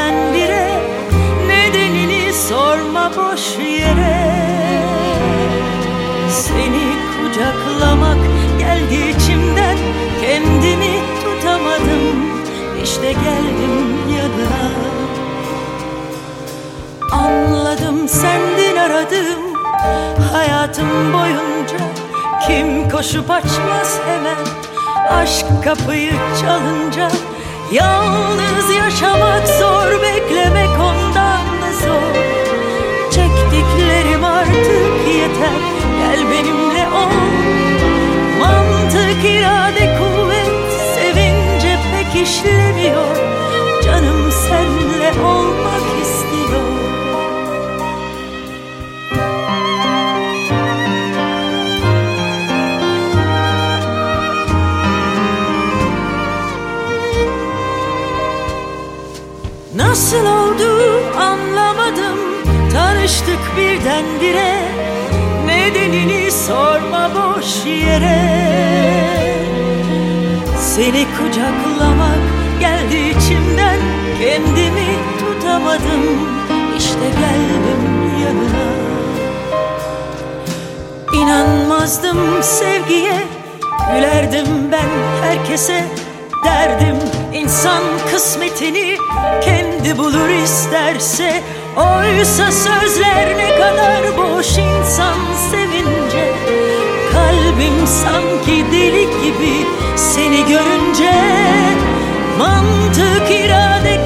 birdenbire, nedenini sorma boş yere. Seni kucaklamak geldi içimden, kendimi tutamadım, işte geldim yanına. Anladım sendin aradım hayatım boyunca, kim koşup açmaz hemen aşk kapıyı çalınca. Yalnız yaşamak zor, beklemek ondan da zor. Çektiklerim artık yeter, gel benimle ol. Mantık, irade, kuvvet sevince pek işlemiyor. Canım senle olmak istiyor. Nasıl oldu anlamadım, tanıştık birdenbire, nedenini sorma boş yere. Seni kucaklamak geldi içimden, kendimi tutamadım, işte geldim yanına. İnanmazdım sevgiye, gülerdim ben herkese. Derdim insan kısmetini kendi bulur isterse. Oysa sözler ne kadar boş insan sevince. Kalbim sanki delik gibi seni görünce. Mantık, irade,